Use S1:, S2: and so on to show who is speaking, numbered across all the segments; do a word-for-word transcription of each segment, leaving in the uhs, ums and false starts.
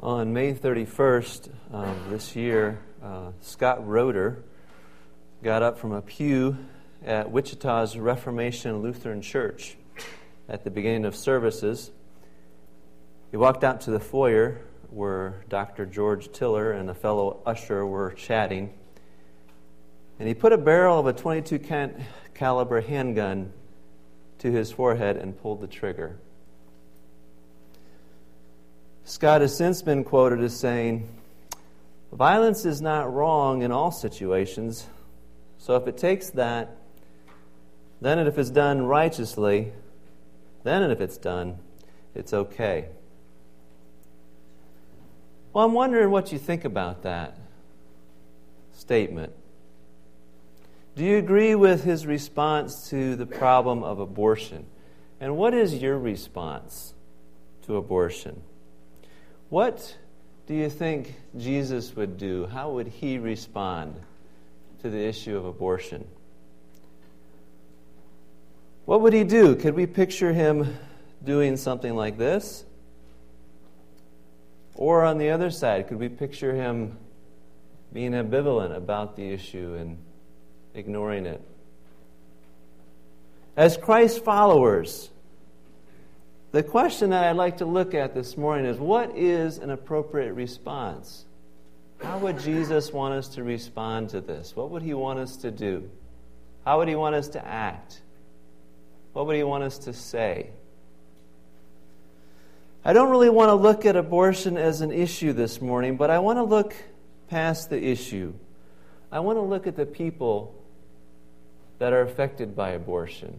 S1: On May thirty-first um, this year, uh, Scott Roeder got up from a pew at Wichita's Reformation Lutheran Church at the beginning of services. He walked out to the foyer where Doctor George Tiller and a fellow usher were chatting, and he put a barrel of a twenty-two caliber handgun to his forehead and pulled the trigger. Scott has since been quoted as saying, "Violence is not wrong in all situations, so if it takes that, then and if it's done righteously, then and if it's done, it's okay." Well, I'm wondering what you think about that statement. Do you agree with his response to the problem of abortion? And what is your response to abortion? What do you think Jesus would do? How would he respond to the issue of abortion? What would he do? Could we picture him doing something like this? Or on the other side, could we picture him being ambivalent about the issue and ignoring it? As Christ followers, the question that I'd like to look at this morning is, what is an appropriate response? How would Jesus want us to respond to this? What would he want us to do? How would he want us to act? What would he want us to say? I don't really want to look at abortion as an issue this morning, but I want to look past the issue. I want to look at the people that are affected by abortion.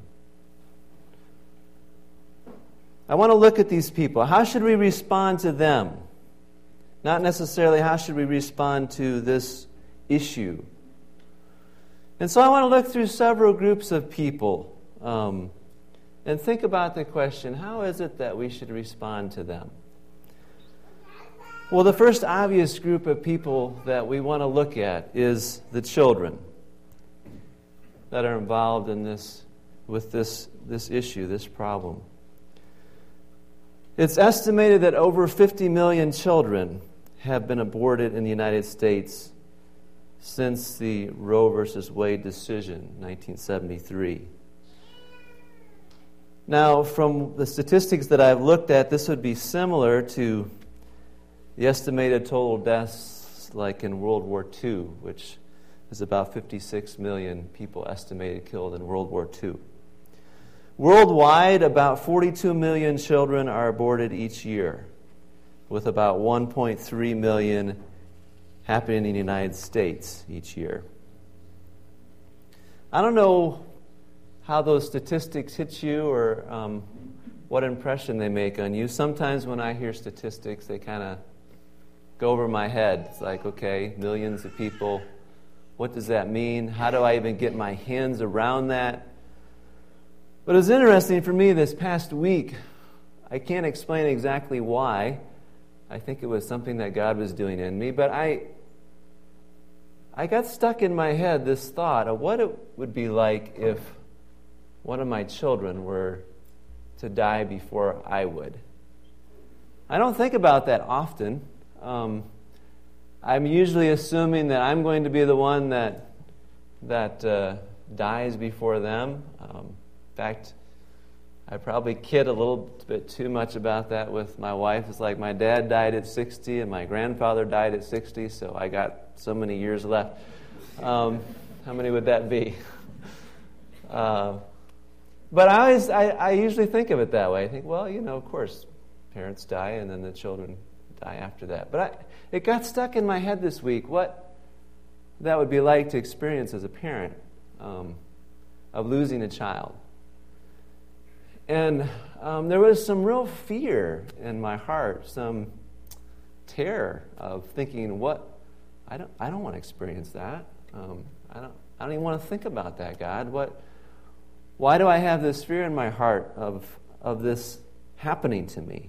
S1: I want to look at these people. How should we respond to them? Not necessarily how should we respond to this issue. And so I want to look through several groups of people um, and think about the question, how is it that we should respond to them? Well, the first obvious group of people that we want to look at is the children that are involved in this, with this, this issue, this problem. It's estimated that over fifty million children have been aborted in the United States since the Roe versus Wade decision, nineteen seventy-three. Now, from the statistics that I've looked at, this would be similar to the estimated total deaths like in World War Two, which is about fifty-six million people estimated killed in World War Two. Worldwide, about forty-two million children are aborted each year, with about one point three million happening in the United States each year. I don't know how those statistics hit you or um, what impression they make on you. Sometimes when I hear statistics, they kind of go over my head. It's like, okay, millions of people, what does that mean? How do I even get my hands around that? But it was interesting for me this past week. I can't explain exactly why. I think it was something that God was doing in me, but I I got stuck in my head this thought of what it would be like if one of my children were to die before I would. I don't think about that often. Um, I'm usually assuming that I'm going to be the one that that uh, dies before them. Um, In fact, I probably kid a little bit too much about that with my wife. It's like my dad died at sixty and my grandfather died at sixty, so I got so many years left. Um, how many would that be? Uh, but I always, I, I usually think of it that way. I think, well, you know, of course, parents die and then the children die after that. But I, it got stuck in my head this week what that would be like to experience as a parent um, of losing a child. And um, there was some real fear in my heart, some terror of thinking, "What? I don't. I don't want to experience that. Um, I don't. I don't even want to think about that, God. What? Why do I have this fear in my heart of of this happening to me?"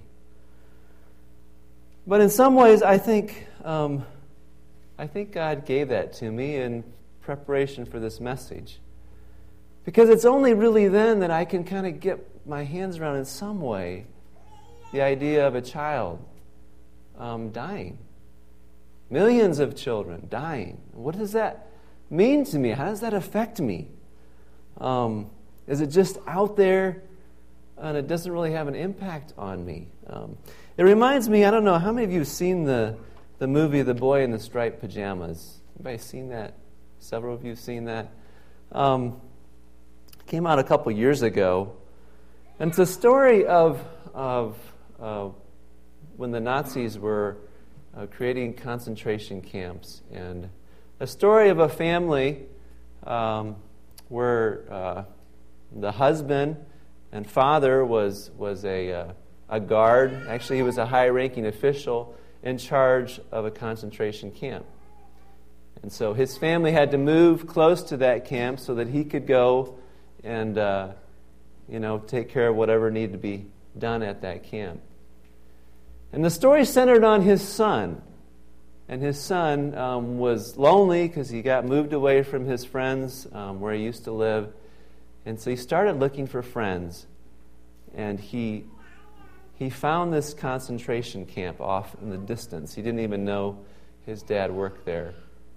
S1: But in some ways, I think um, I think God gave that to me in preparation for this message. Because it's only really then that I can kind of get my hands around in some way the idea of a child um, dying. Millions of children dying. What does that mean to me? How does that affect me? Um, is it just out there and it doesn't really have an impact on me? Um, it reminds me, I don't know, how many of you have seen the, the movie The Boy in the Striped Pajamas? Anybody seen that? Several of you have seen that? Um, came out a couple years ago. And it's a story of, of uh, when the Nazis were uh, creating concentration camps. And a story of a family um, where uh, the husband and father was, was a, uh, a guard. Actually, he was a high-ranking official in charge of a concentration camp. And so his family had to move close to that camp so that he could go and uh, you know, take care of whatever needed to be done at that camp. And the story centered on his son. And his son um, was lonely because he got moved away from his friends um, where he used to live. And so he started looking for friends. And he he found this concentration camp off in the distance. He didn't even know his dad worked there.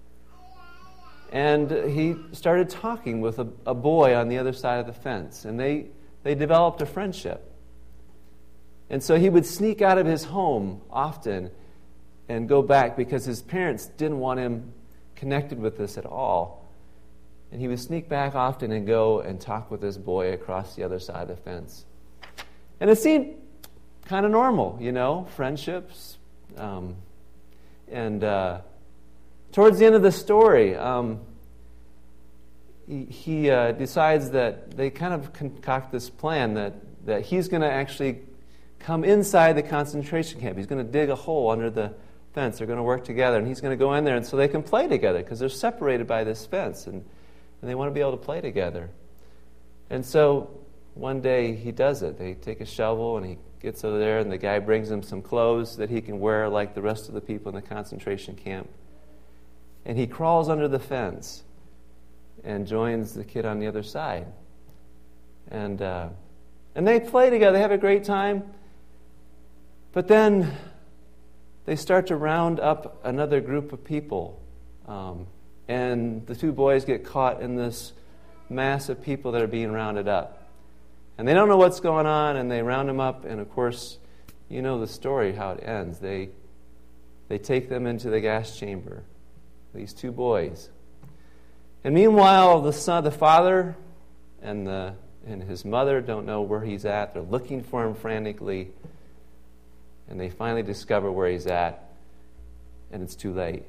S1: And he started talking with a, a boy on the other side of the fence. And they, they developed a friendship. And so he would sneak out of his home often and go back because his parents didn't want him connected with this at all. And he would sneak back often and go and talk with this boy across the other side of the fence. And it seemed kind of normal, you know, friendships. Um, and uh, towards the end of the story, um, he, he uh, decides that they kind of concoct this plan that, that he's going to actually come inside the concentration camp. He's going to dig a hole under the fence. They're going to work together, and he's going to go in there, and so they can play together because they're separated by this fence, and, and they want to be able to play together. And so one day he does it. They take a shovel, and he gets over there, and the guy brings him some clothes that he can wear like the rest of the people in the concentration camp. And he crawls under the fence and joins the kid on the other side. And uh, and they play together. They have a great time. But then they start to round up another group of people. Um, and the two boys get caught in this mass of people that are being rounded up. And they don't know what's going on, and they round them up. And, of course, you know the story, how it ends. They, they take them into the gas chamber, these two boys. And meanwhile, the son, the father and, the, and his mother don't know where he's at. They're looking for him frantically. And they finally discover where he's at, and it's too late.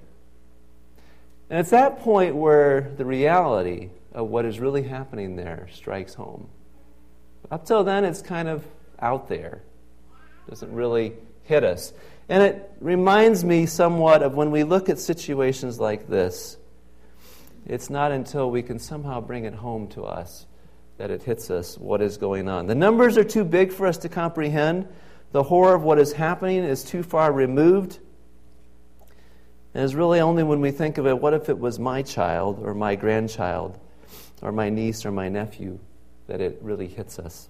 S1: And it's that point where the reality of what is really happening there strikes home. Up till then, it's kind of out there. It doesn't really hit us. And it reminds me somewhat of when we look at situations like this, it's not until we can somehow bring it home to us that it hits us what is going on. The numbers are too big for us to comprehend. The horror of what is happening is too far removed. And it's really only when we think of it, what if it was my child or my grandchild or my niece or my nephew, that it really hits us.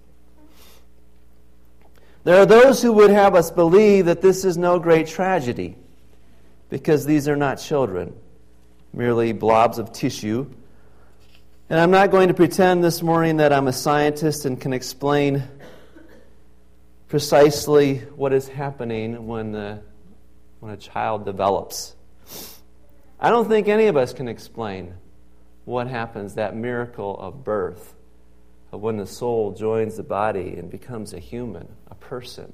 S1: There are those who would have us believe that this is no great tragedy because these are not children, merely blobs of tissue. And I'm not going to pretend this morning that I'm a scientist and can explain precisely what is happening when the, when a child develops. I don't think any of us can explain what happens, that miracle of birth, of when the soul joins the body and becomes a human, a person.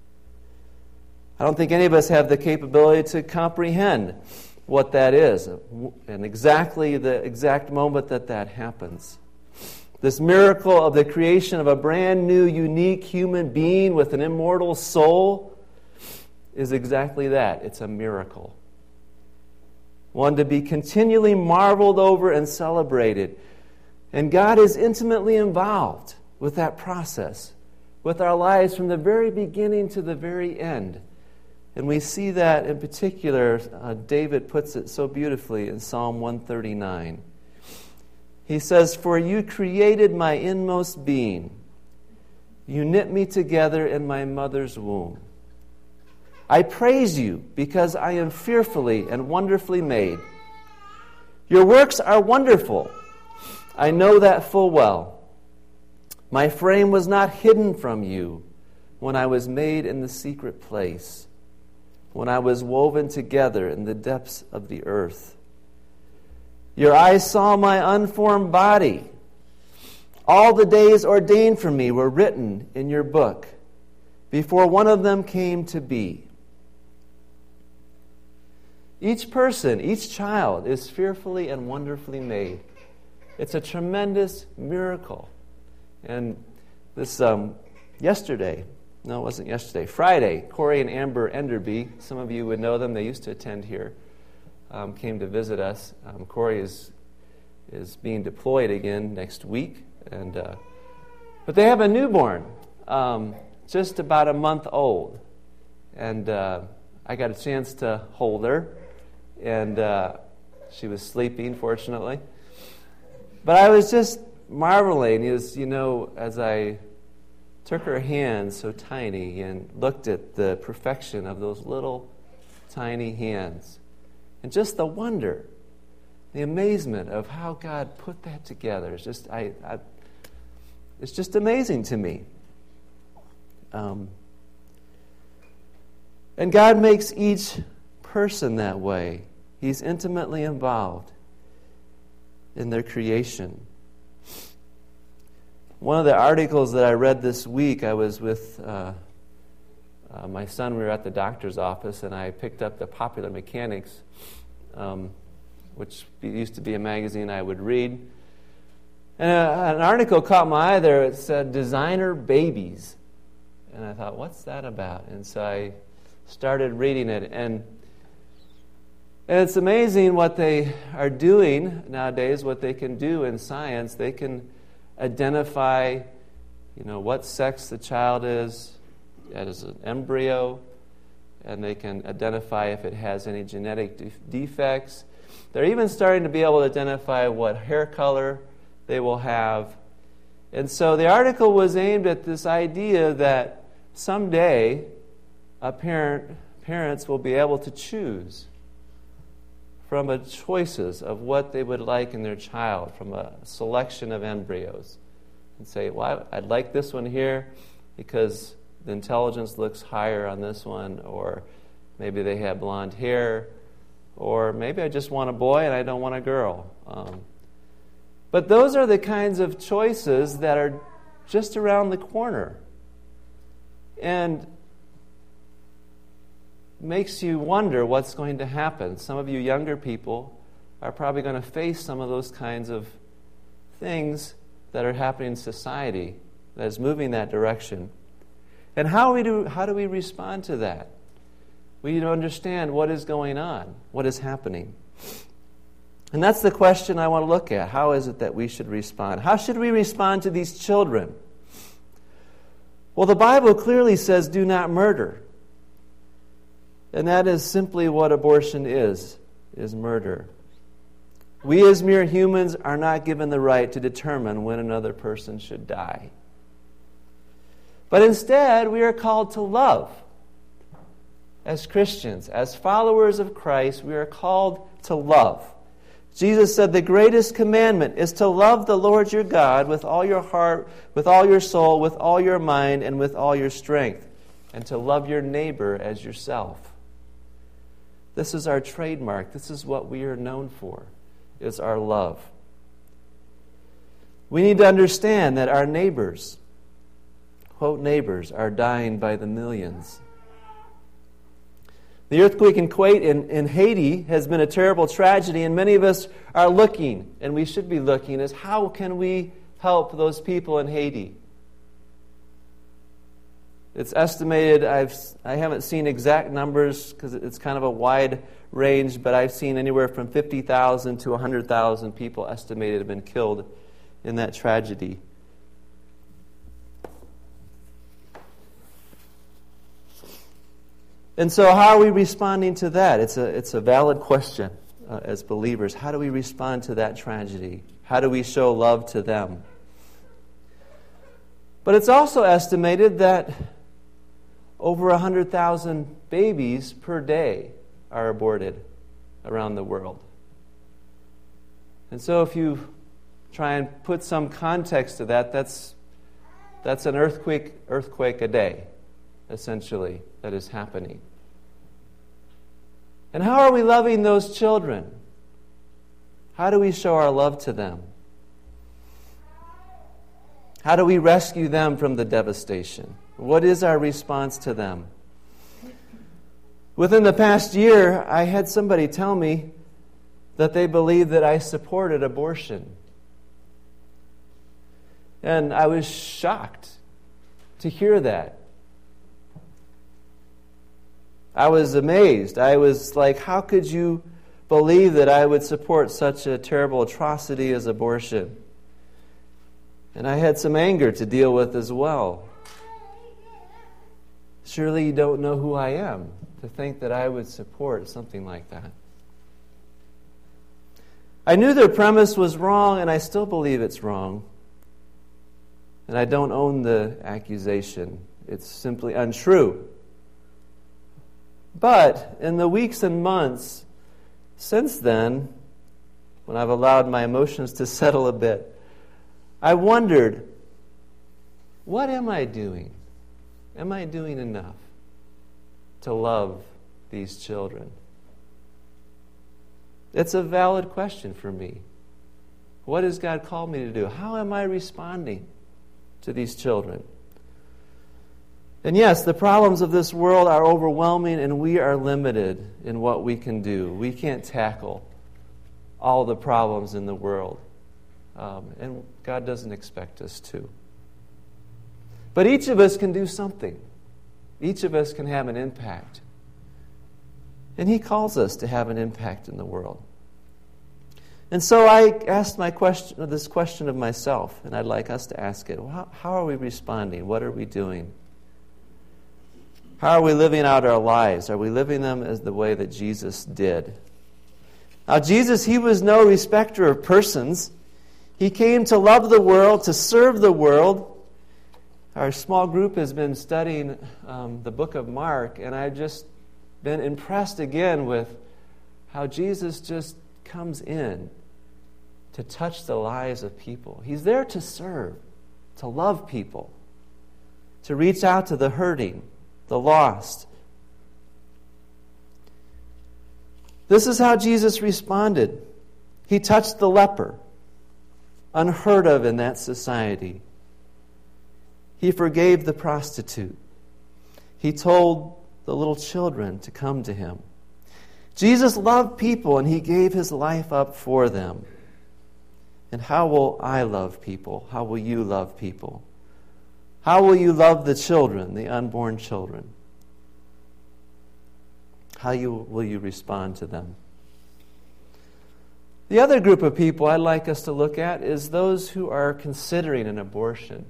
S1: I don't think any of us have the capability to comprehend what that is and exactly the exact moment that that happens. This miracle of the creation of a brand new, unique human being with an immortal soul is exactly that. It's a miracle. One to be continually marveled over and celebrated. And God is intimately involved with that process, with our lives from the very beginning to the very end. And we see that in particular, uh, David puts it so beautifully in Psalm one thirty-nine. He says, "For you created my inmost being. You knit me together in my mother's womb. I praise you because I am fearfully and wonderfully made. Your works are wonderful. I know that full well. My frame was not hidden from you when I was made in the secret place, when I was woven together in the depths of the earth. Your eyes saw my unformed body. All the days ordained for me were written in your book, before one of them came to be. Each person, each child is fearfully and wonderfully made. It's a tremendous miracle. And this um, yesterday, no, it wasn't yesterday, Friday, Corey and Amber Enderby, some of you would know them, they used to attend here, um, came to visit us. Um, Corey is is being deployed again next week, and uh, but they have a newborn, um, just about a month old, and uh, I got a chance to hold her, and uh, she was sleeping, fortunately. But I was just marveling, as you know, as I took her hands, so tiny, and looked at the perfection of those little tiny hands, and just the wonder, the amazement of how God put that together. It's just, I, I it's just amazing to me. Um, and God makes each person that way. He's intimately involved in their creation. One of the articles that I read this week, I was with uh, uh, my son. We were at the doctor's office, and I picked up the Popular Mechanics, um, which used to be a magazine I would read. And a, an article caught my eye there. It said, "Designer Babies." And I thought, what's that about? And so I started reading it. And, and it's amazing what they are doing nowadays, what they can do in science. They can identify, you know, what sex the child is as an embryo, and they can identify if it has any genetic de- defects. They're even starting to be able to identify what hair color they will have. And so the article was aimed at this idea that someday a parent, parents will be able to choose from a choices of what they would like in their child, from a selection of embryos, and say, well, I'd like this one here because the intelligence looks higher on this one, or maybe they have blonde hair, or maybe I just want a boy and I don't want a girl. Um, but those are the kinds of choices that are just around the corner. And makes you wonder what's going to happen. Some of you younger people are probably going to face some of those kinds of things that are happening in society that is moving that direction. And how we do how do we respond to that? We need to understand what is going on, what is happening. And that's the question I want to look at. How is it that we should respond? How should we respond to these children? Well, the Bible clearly says, do not murder. And that is simply what abortion is, is murder. We as mere humans are not given the right to determine when another person should die. But instead, we are called to love. As Christians, as followers of Christ, we are called to love. Jesus said the greatest commandment is to love the Lord your God with all your heart, with all your soul, with all your mind, and with all your strength, and to love your neighbor as yourself. This is our trademark. This is what we are known for, is our love. We need to understand that our neighbors, quote neighbors, are dying by the millions. The earthquake in Kuwait in, in Haiti has been a terrible tragedy, and many of us are looking, and we should be looking, as how can we help those people in Haiti? It's estimated, I've, I haven't seen exact numbers because it's kind of a wide range, but I've seen anywhere from fifty thousand to one hundred thousand people estimated have been killed in that tragedy. And so how are we responding to that? It's a, it's a valid question uh, as believers. How do we respond to that tragedy? How do we show love to them? But it's also estimated that over one hundred thousand babies per day are aborted around the world. And so if you try and put some context to that, that's that's an earthquake earthquake a day, essentially, that is happening. And how are we loving those children? How do we show our love to them? How do we rescue them from the devastation? What is our response to them? Within the past year, I had somebody tell me that they believed that I supported abortion. And I was shocked to hear that. I was amazed. I was like, how could you believe that I would support such a terrible atrocity as abortion? And I had some anger to deal with as well. Surely you don't know who I am to think that I would support something like that. I knew their premise was wrong, and I still believe it's wrong. And I don't own the accusation. It's simply untrue. But in the weeks and months since then, when I've allowed my emotions to settle a bit, I wondered, what am I doing? Am I doing enough to love these children? It's a valid question for me. What has God called me to do? How am I responding to these children? And yes, the problems of this world are overwhelming, and we are limited in what we can do. We can't tackle all the problems in the world. Um, and God doesn't expect us to. But each of us can do something. Each of us can have an impact. And He calls us to have an impact in the world. And so I asked my question, this question of myself, and I'd like us to ask it. Well, how, how are we responding? What are we doing? How are we living out our lives? Are we living them as the way that Jesus did? Now, Jesus, He was no respecter of persons. He came to love the world, to serve the world. Our small group has been studying um, the book of Mark, and I've just been impressed again with how Jesus just comes in to touch the lives of people. He's there to serve, to love people, to reach out to the hurting, the lost. This is how Jesus responded. He touched the leper, unheard of in that society. He forgave the prostitute. He told the little children to come to Him. Jesus loved people, and He gave His life up for them. And how will I love people? How will you love people? How will you love the children, the unborn children? How you, will you respond to them? The other group of people I'd like us to look at is those who are considering an abortion.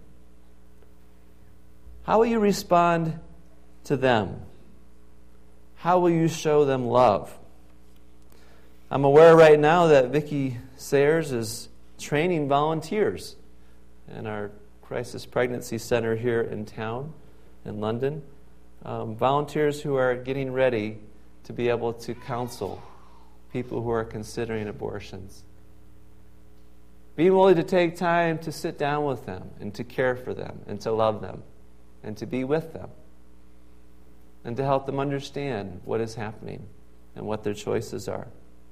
S1: How will you respond to them? How will you show them love? I'm aware right now that Vicki Sayers is training volunteers in our Crisis Pregnancy Center here in town, in London. Um, volunteers who are getting ready to be able to counsel people who are considering abortions. Being willing to take time to sit down with them and to care for them and to love them and to be with them and to help them understand what is happening and what their choices are.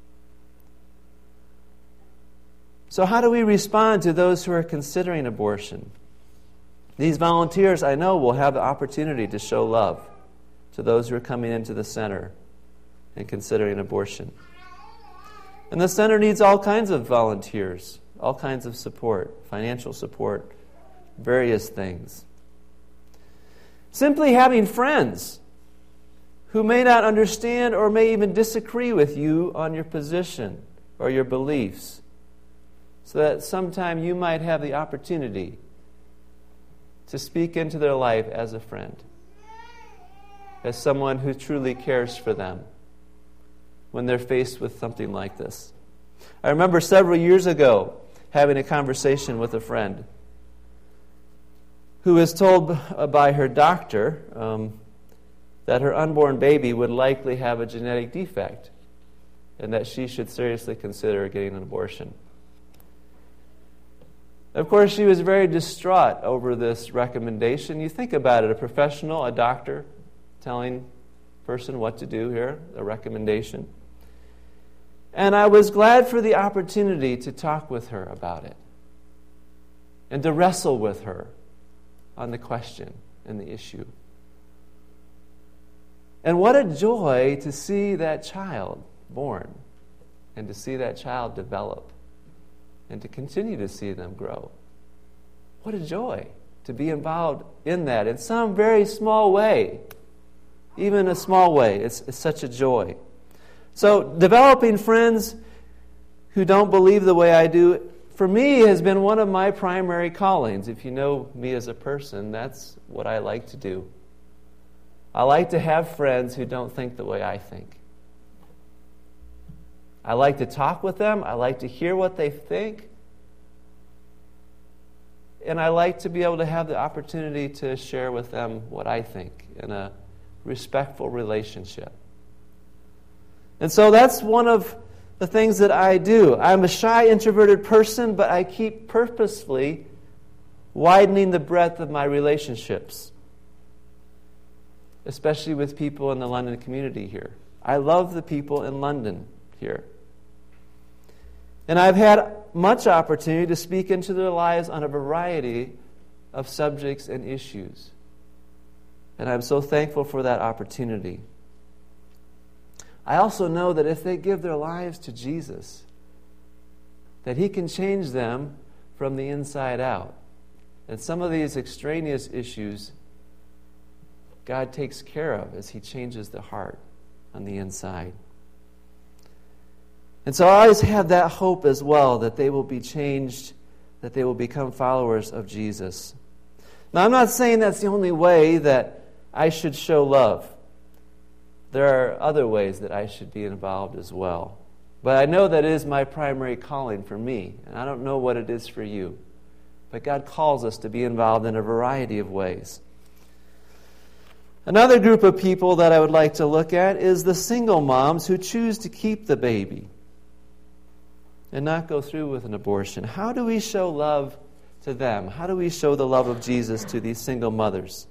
S1: So how do we respond to those who are considering abortion? These volunteers, I know, will have the opportunity to show love to those who are coming into the center and considering abortion. And the center needs all kinds of volunteers, all kinds of support, financial support, various things. Simply having friends who may not understand or may even disagree with you on your position or your beliefs, so that sometime you might have the opportunity to speak into their life as a friend, as someone who truly cares for them when they're faced with something like this. I remember several years ago having a conversation with a friend who was told by her doctor um, that her unborn baby would likely have a genetic defect and that she should seriously consider getting an abortion. Of course, she was very distraught over this recommendation. You think about it, a professional, a doctor, telling a person what to do here, a recommendation. And I was glad for the opportunity to talk with her about it and to wrestle with her on the question and the issue. And what a joy to see that child born and to see that child develop and to continue to see them grow. What a joy to be involved in that in some very small way. Even a small way. It's, it's such a joy. So developing friends who don't believe the way I do, for me, has been one of my primary callings. If you know me as a person, that's what I like to do. I like to have friends who don't think the way I think. I like to talk with them. I like to hear what they think. And I like to be able to have the opportunity to share with them what I think in a respectful relationship. And so that's one of the things that I do. I'm a shy, introverted person, but I keep purposefully widening the breadth of my relationships, especially with people in the London community here. I love the people in London here. And I've had much opportunity to speak into their lives on a variety of subjects and issues. And I'm so thankful for that opportunity. I also know that if they give their lives to Jesus, that He can change them from the inside out. And some of these extraneous issues God takes care of as He changes the heart on the inside. And so I always have that hope as well, that they will be changed, that they will become followers of Jesus. Now, I'm not saying that's the only way that I should show love. There are other ways that I should be involved as well. But I know that it is my primary calling for me, and I don't know what it is for you. But God calls us to be involved in a variety of ways. Another group of people that I would like to look at is the single moms who choose to keep the baby and not go through with an abortion. How do we show love to them? How do we show the love of Jesus to these single mothers?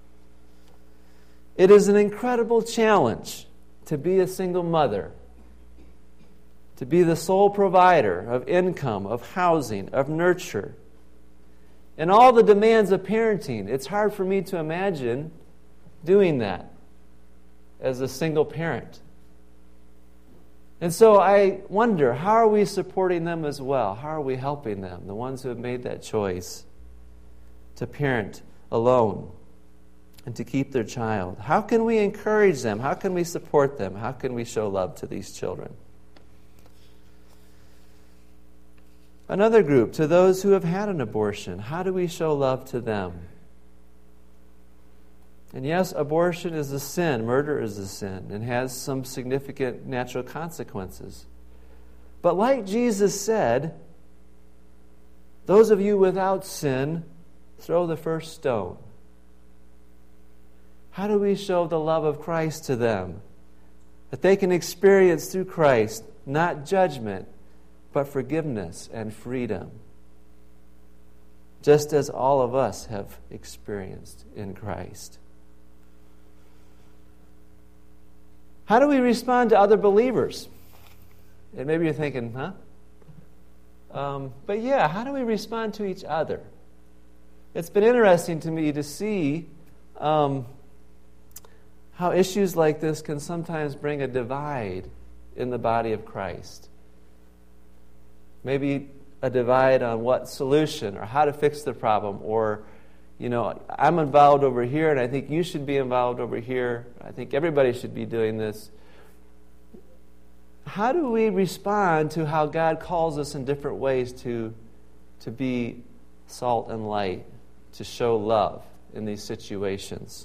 S1: It is an incredible challenge to be a single mother, to be the sole provider of income, of housing, of nurture, and all the demands of parenting. It's hard for me to imagine doing that as a single parent. And so I wonder, how are we supporting them as well? How are we helping them, the ones who have made that choice to parent alone and to keep their child? How can we encourage them? How can we support them? How can we show love to these children? Another group, to those who have had an abortion, how do we show love to them? And yes, abortion is a sin, murder is a sin, and has some significant natural consequences. But like Jesus said, those of you without sin, throw the first stone. How do we show the love of Christ to them? That they can experience through Christ not judgment, but forgiveness and freedom, just as all of us have experienced in Christ. How do we respond to other believers? And maybe you're thinking, huh? Um, but yeah, how do we respond to each other? It's been interesting to me to see um, how issues like this can sometimes bring a divide in the body of Christ. Maybe a divide on what solution or how to fix the problem, or you know, I'm involved over here, and I think you should be involved over here. I think everybody should be doing this. How do we respond to how God calls us in different ways to, to be salt and light, to show love in these situations?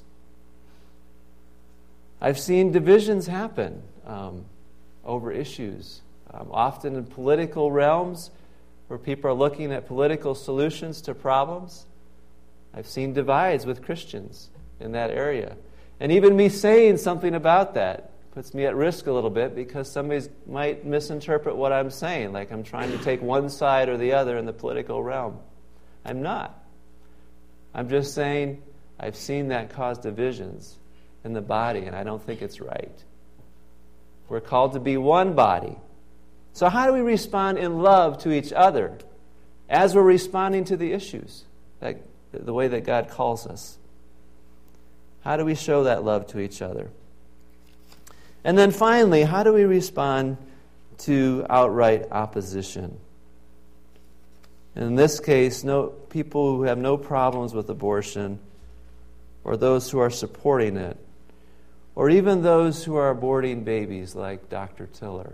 S1: I've seen divisions happen um, over issues, um, often in political realms where people are looking at political solutions to problems. I've seen divides with Christians in that area. And even me saying something about that puts me at risk a little bit because somebody might misinterpret what I'm saying, like I'm trying to take one side or the other in the political realm. I'm not. I'm just saying I've seen that cause divisions in the body, and I don't think it's right. We're called to be one body. So how do we respond in love to each other as we're responding to the issues, that, the way that God calls us? How do we show that love to each other? And then finally, how do we respond to outright opposition? In this case, no people who have no problems with abortion, or those who are supporting it, or even those who are aborting babies like Doctor Tiller.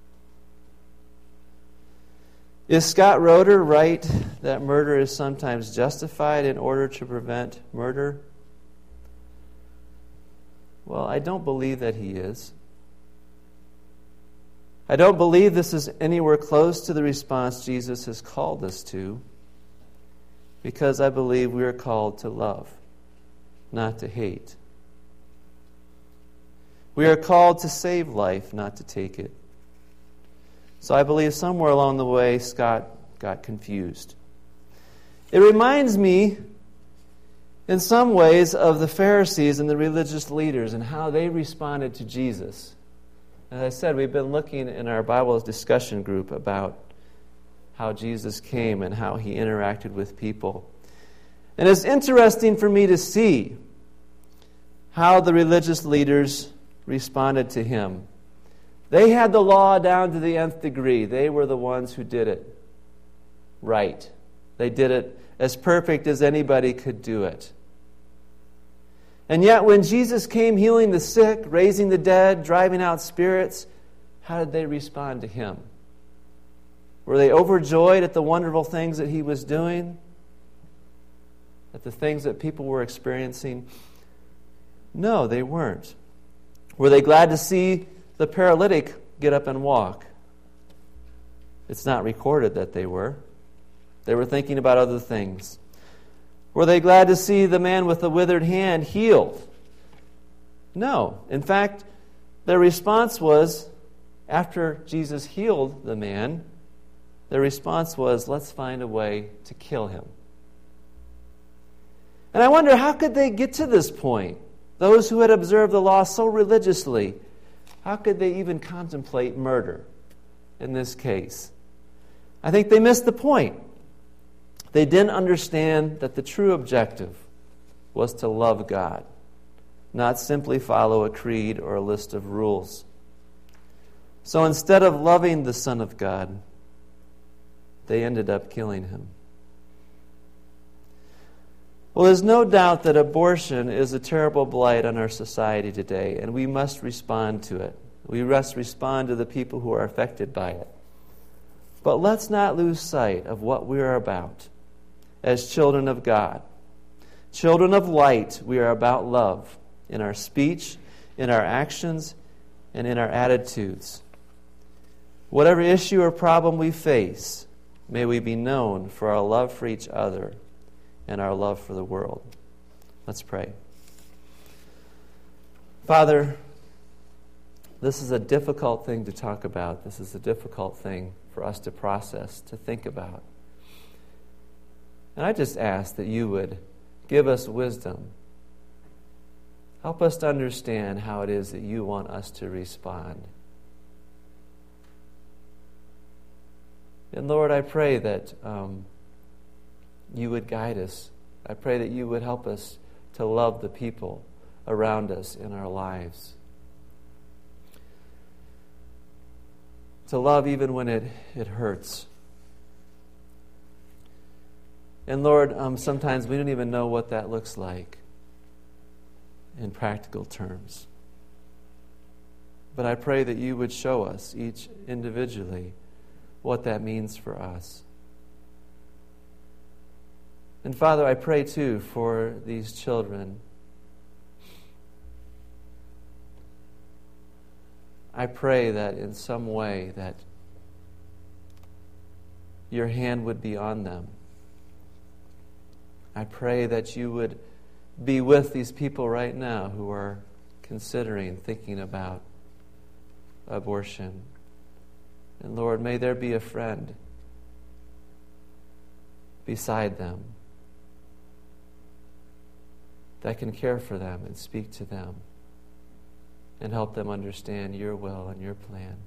S1: Is Scott Roeder right that murder is sometimes justified in order to prevent murder? Well, I don't believe that he is. I don't believe this is anywhere close to the response Jesus has called us to, because I believe we are called to love, not to hate. We are called to save life, not to take it. So I believe somewhere along the way, Scott got confused. It reminds me, in some ways, of the Pharisees and the religious leaders and how they responded to Jesus. As I said, we've been looking in our Bible discussion group about how Jesus came and how he interacted with people. And it's interesting for me to see how the religious leaders responded to him. They had the law down to the nth degree. They were the ones who did it right. They did it as perfect as anybody could do it. And yet when Jesus came healing the sick, raising the dead, driving out spirits, how did they respond to him? Were they overjoyed at the wonderful things that he was doing? At the things that people were experiencing? No, they weren't. Were they glad to see the paralytic get up and walk? It's not recorded that they were. They were thinking about other things. Were they glad to see the man with the withered hand healed? No. In fact, their response was, after Jesus healed the man, their response was, let's find a way to kill him. And I wonder, how could they get to this point? Those who had observed the law so religiously, how could they even contemplate murder in this case? I think they missed the point. They didn't understand that the true objective was to love God, not simply follow a creed or a list of rules. So instead of loving the Son of God, they ended up killing him. Well, there's no doubt that abortion is a terrible blight on our society today, and we must respond to it. We must respond to the people who are affected by it. But let's not lose sight of what we are about as children of God. Children of light, we are about love in our speech, in our actions, and in our attitudes. Whatever issue or problem we face, may we be known for our love for each other and our love for the world. Let's pray. Father, this is a difficult thing to talk about. This is a difficult thing for us to process, to think about. And I just ask that you would give us wisdom. Help us to understand how it is that you want us to respond. And Lord, I pray that um, you would guide us. I pray that you would help us to love the people around us in our lives. To love even when it, it hurts. And Lord, um, sometimes we don't even know what that looks like in practical terms. But I pray that you would show us each individually what that means for us. And Father, I pray too for these children. I pray that in some way that your hand would be on them. I pray that you would be with these people right now who are considering, thinking about abortion. And Lord, may there be a friend beside them that can care for them and speak to them and help them understand your will and your plan.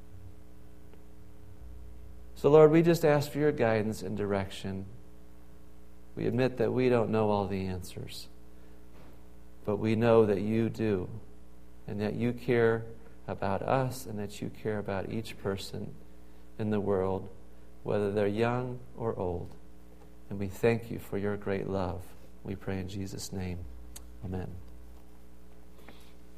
S1: So Lord, we just ask for your guidance and direction. We admit that we don't know all the answers, but we know that you do, and that you care about us, and that you care about each person in the world, whether they're young or old. And we thank you for your great love. We pray in Jesus' name. Amen.